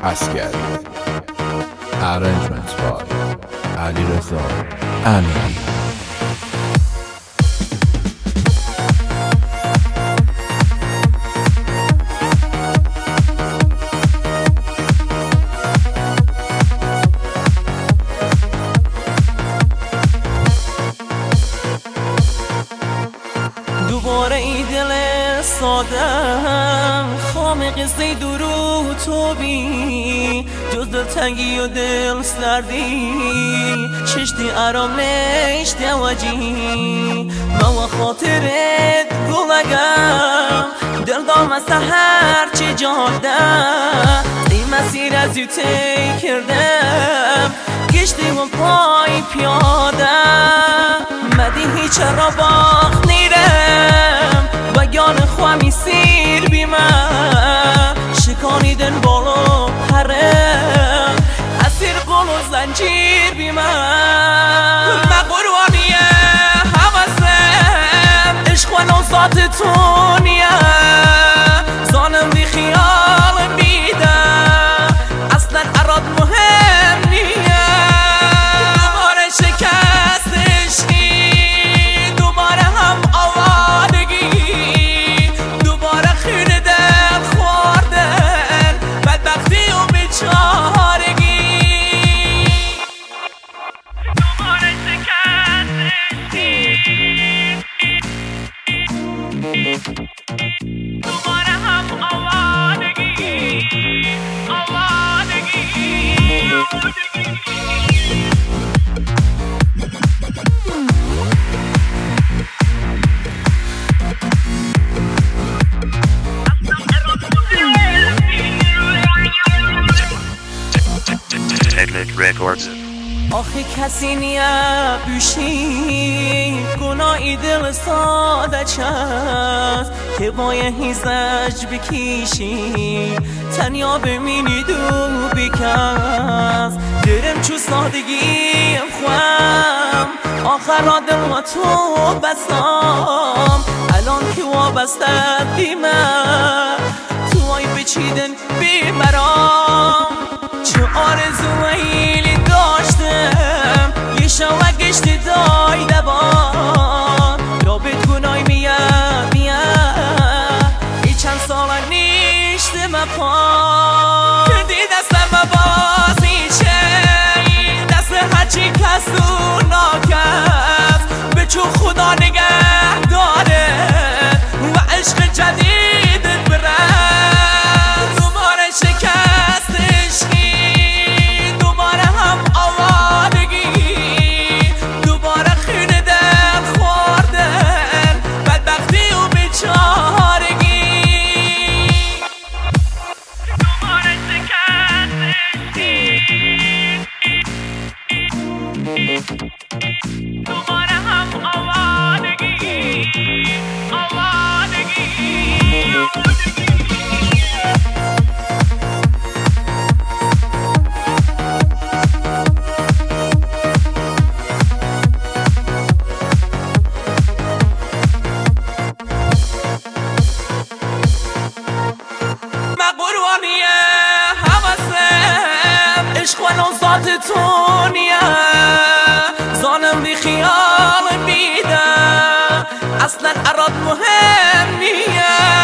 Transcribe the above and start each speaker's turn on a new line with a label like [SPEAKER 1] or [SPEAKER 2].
[SPEAKER 1] عسکری. Arrangements by علیرضا امیری.
[SPEAKER 2] دوباره ای دل سادم خام قصه درو تو بی جز دلتنگی و دل سردی چشتی آرام نشتی وجی ما خاطرت گلگم دل دام از هر چی جاده این مسیر از یو تی کردم گشتی و پای پیاده مدی هیچ را باخت نیرم و گان خوامی سیر بیمه شکانیدن بالو پرم اسیر قل و زنجیر بیمه مقروانیه حوثم عشق و نوزات تونیه زانم دی خیال میده اصلا اراد مهم نیه دوباره شکست عشقی دوباره هم آوارگی دوباره خیر دل خوردن بدبختی و بیچارگی دوباره شکست عشقی دوباره هم آوارگی
[SPEAKER 3] Records.
[SPEAKER 2] آخه کسی نیه بیشی گناهی دل ساده چست که باید زج بکشی تنیا بمینی دو بکس درم چو سادگیم خوام آخر را دل و تو بستم الان که وابسته بیمه تو آی بچیدن بیمرام چه آرزوهایی داشتم یه شوه گشت دای دوان یا بهت گنای میاد ای چند ساله نیشتم پا کردی دستم بازی چه دست هرچی کس و ناکس به چون خدا نگه داره و عشق جدید بره دوباره شکست عشقی دوباره هم آوارگی دوباره خیر دل خوردن بدبختی و بیچارگی دوباره شکست عشقی دوباره هم آوارگی مقروانیه حوثم عشق و نوزات تونیه زانم دی خیال میده اصلا اراد مهم نیه